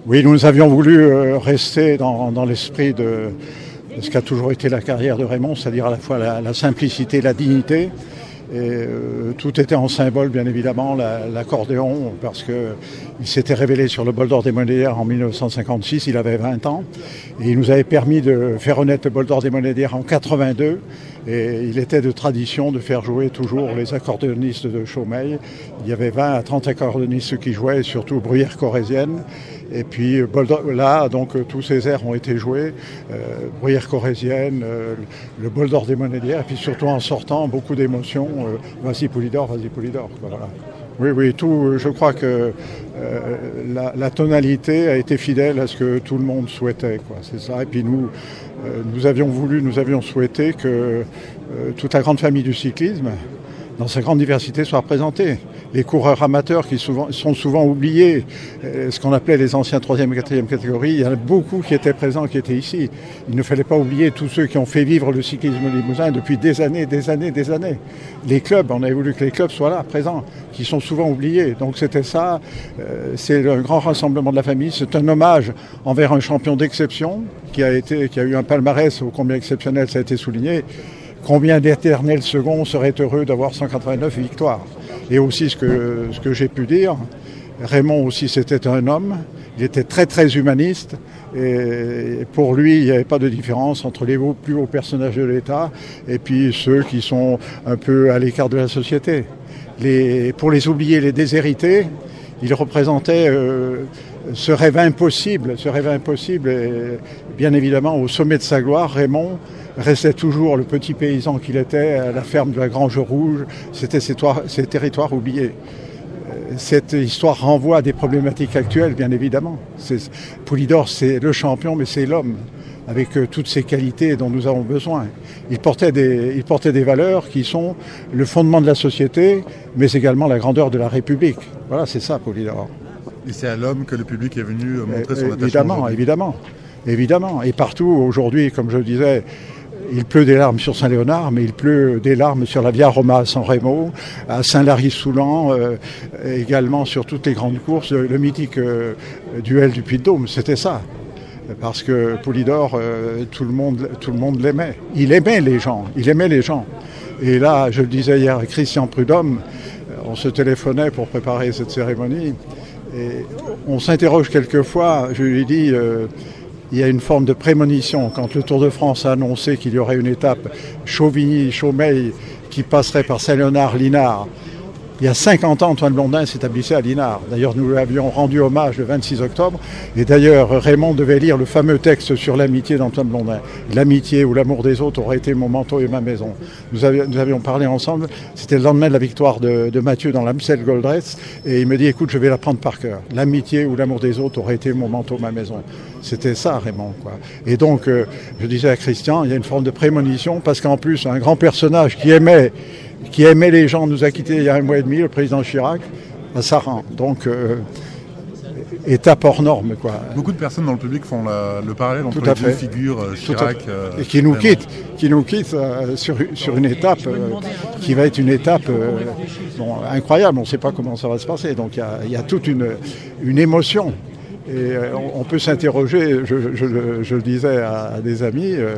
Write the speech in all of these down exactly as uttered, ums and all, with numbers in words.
Oui, nous avions voulu euh, rester dans, dans l'esprit de, de ce qu'a toujours été la carrière de Raymond, c'est-à-dire à la fois la, la simplicité, la dignité. Et euh, tout était en symbole, bien évidemment, la, l'accordéon, parce qu'il s'était révélé sur le bol d'or des Monédières en dix-neuf cent cinquante-six, il avait vingt ans, et il nous avait permis de faire renaître le bol d'or des Monédières en quatre-vingt-deux, et il était de tradition de faire jouer toujours les accordéonistes de Chaumeil. Il y avait vingt à trente accordéonistes qui jouaient, surtout Bruyère Corésienne. Et puis là, donc tous ces airs ont été joués, euh, Bruyère Corésienne, euh, le bol d'or des Monédières, et puis surtout en sortant, beaucoup d'émotions, euh, vas-y Poulidor, vas-y Poulidor. Voilà. Oui, oui, tout, je crois que euh, la, la tonalité a été fidèle à ce que tout le monde souhaitait, quoi, c'est ça. Et puis nous, euh, nous avions voulu, nous avions souhaité que euh, toute la grande famille du cyclisme, dans sa grande diversité, soit représentée. Les coureurs amateurs qui souvent, sont souvent oubliés, euh, ce qu'on appelait les anciens troisième et quatrième catégories, il y en a beaucoup qui étaient présents, qui étaient ici. Il ne fallait pas oublier tous ceux qui ont fait vivre le cyclisme limousin depuis des années, des années, des années. Les clubs, on avait voulu que les clubs soient là, présents, qui sont souvent oubliés. Donc c'était ça, euh, c'est le grand rassemblement de la famille, c'est un hommage envers un champion d'exception qui a, été, qui a eu un palmarès ô combien exceptionnel, ça a été souligné. Combien d'éternels seconds seraient heureux d'avoir cent quatre-vingt-neuf victoires. Et aussi ce que, ce que j'ai pu dire, Raymond aussi c'était un homme, il était très très humaniste et pour lui il n'y avait pas de différence entre les plus hauts personnages de l'État et puis ceux qui sont un peu à l'écart de la société. Les, pour les oublier, les déshérités, il représentait euh, ce rêve impossible, ce rêve impossible et bien évidemment au sommet de sa gloire, Raymond restait toujours le petit paysan qu'il était à la ferme de la Grange Rouge. C'était ces, toits, ces territoires oubliés. Cette histoire renvoie à des problématiques actuelles, bien évidemment. C'est, Poulidor, c'est le champion, mais c'est l'homme, avec euh, toutes ces qualités dont nous avons besoin. Il portait, des, il portait des valeurs qui sont le fondement de la société, mais également la grandeur de la République. Voilà, c'est ça, Poulidor. Et c'est à l'homme que le public est venu montrer son attachement. Évidemment, évidemment, évidemment. Et partout, aujourd'hui, comme je le disais, il pleut des larmes sur Saint-Léonard, mais il pleut des larmes sur la Via Roma à San Remo, à Saint-Lary-Soulan, euh, également sur toutes les grandes courses, le mythique euh, duel du Puy-de-Dôme, c'était ça. Parce que Poulidor, euh, tout le monde, tout le monde l'aimait. Il aimait les gens, il aimait les gens. Et là, je le disais hier à Christian Prudhomme, on se téléphonait pour préparer cette cérémonie, et on s'interroge quelquefois, je lui dis... Euh, il y a une forme de prémonition. Quand le Tour de France a annoncé qu'il y aurait une étape Chauvigny-Chaumeil qui passerait par Saint-Léonard-Linard, il y a cinquante ans, Antoine Blondin s'établissait à Linard. D'ailleurs, nous lui avions rendu hommage le vingt-six octobre. Et d'ailleurs, Raymond devait lire le fameux texte sur l'amitié d'Antoine Blondin. L'amitié ou l'amour des autres aurait été mon manteau et ma maison. Nous avions, nous avions parlé ensemble. C'était le lendemain de la victoire de, de Mathieu dans l'Amstel Gold Race. Et il me dit, écoute, je vais la prendre par cœur. L'amitié ou l'amour des autres aurait été mon manteau, ma maison. C'était ça, Raymond, quoi. Et donc, euh, je disais à Christian, il y a une forme de prémonition, parce qu'en plus, un grand personnage qui aimait qui aimait les gens, nous a quittés il y a un mois et demi, le président Chirac, à Saran. Donc, euh, étape hors norme, quoi. Beaucoup de personnes dans le public font la, le parallèle entre les deux figures, euh, Chirac... Euh, et qui nous quittent, qui nous quittent euh, sur, sur une étape euh, qui va être une étape euh, bon, incroyable. On ne sait pas comment ça va se passer. Donc, il y, y a toute une, une émotion. Et euh, on, on peut s'interroger, je, je, je, je le disais à, à des amis... Euh,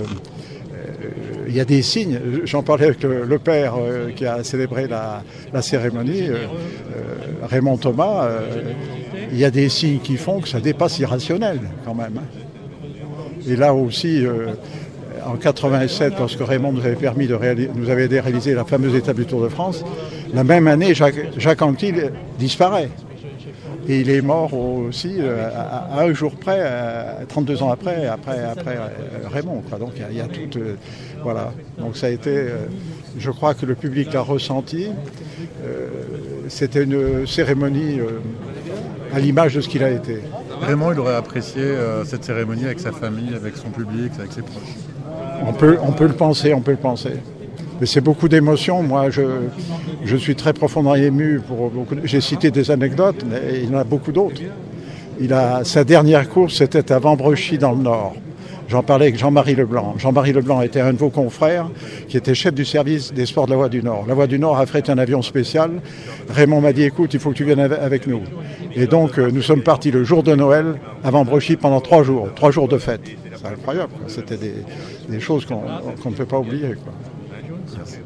il y a des signes, j'en parlais avec le, le père euh, qui a célébré la, la cérémonie, euh, euh, Raymond Thomas, euh, il y a des signes qui font que ça dépasse l'irrationnel quand même. Et là aussi, euh, en quatre-vingt-sept, lorsque Raymond nous avait permis de réaliser, nous avait aidé à réaliser la fameuse étape du Tour de France, la même année, Jacques, Jacques Anquetil disparaît. Et il est mort aussi euh, à, à un jour près, à trente-deux ans après, après, après euh, Raymond. Quoi. Donc il y, y a tout, euh, voilà. Donc ça a été, euh, je crois que le public l'a ressenti. Euh, c'était une cérémonie euh, à l'image de ce qu'il a été. Raymond, il aurait apprécié euh, cette cérémonie avec sa famille, avec son public, avec ses proches. On peut, on peut le penser, on peut le penser. Mais c'est beaucoup d'émotions. Moi, je, je suis très profondément ému. Pour beaucoup de... J'ai cité des anecdotes, mais il y en a beaucoup d'autres. Il a... Sa dernière course, c'était à Vambrechy, dans le Nord. J'en parlais avec Jean-Marie Leblanc. Jean-Marie Leblanc était un de vos confrères qui était chef du service des sports de la Voie du Nord. La Voie du Nord a affrété un avion spécial. Raymond m'a dit, écoute, il faut que tu viennes avec nous. Et donc, nous sommes partis le jour de Noël à Vambrochy pendant trois jours, trois jours de fête. C'est incroyable, quoi. C'était des, des choses qu'on qu'on ne peut pas oublier, quoi.